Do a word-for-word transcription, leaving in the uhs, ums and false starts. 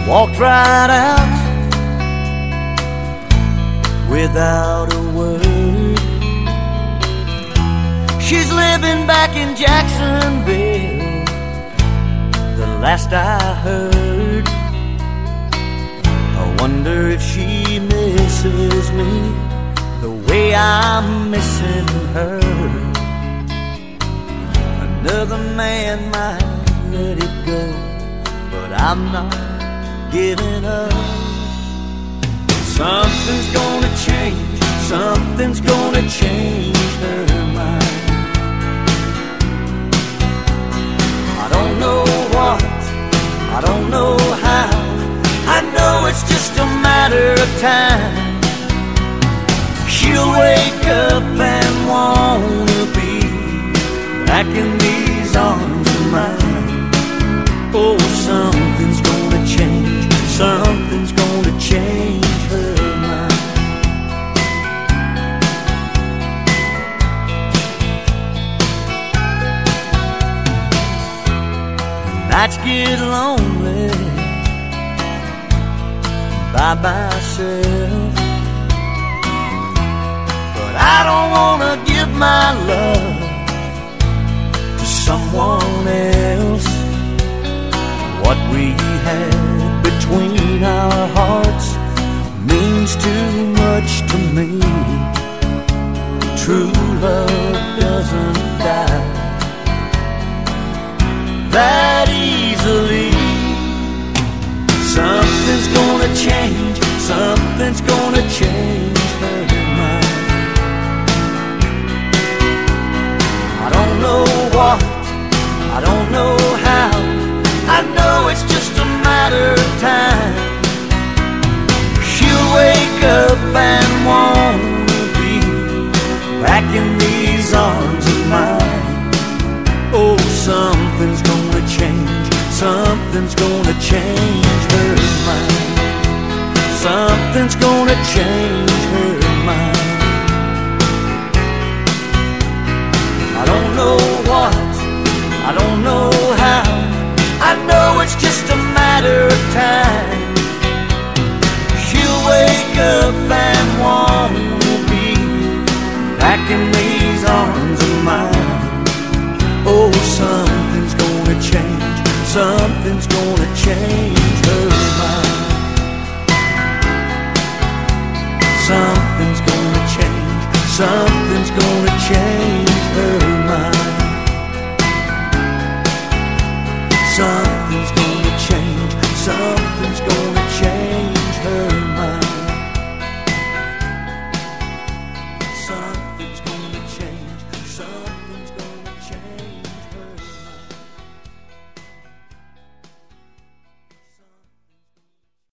walked right out without a word. She's living back in Jacksonville, the last I heard. I wonder if she misses me the way I'm missing her. Another man might let it go, but I'm not giving up. Something's gonna change, something's gonna change her mind. I don't know what, I don't know how, I know it's just a matter of time. She'll wake up and wanna be back in these arms of mine. Oh, something's gonna change, something's gonna change her mind. The nights get lonely by myself, but I don't wanna give my love to someone else. What we had between our hearts means too much to me. True love doesn't die that easily. Something's gonna change, something's gonna change her mind. I don't know what, I don't know how, I know it's just a matter of time. She'll wake up and wanna be back in these arms of mine. Oh, something's gonna change, something's gonna change her mind. Something's gonna change her mind. I don't know what, I don't know how, I know it's just a matter of time. She'll wake up and wanna be back in these arms of mine. Oh, something's gonna change, something's gonna change her mind. Something's gonna change, something's gonna change her mind. Some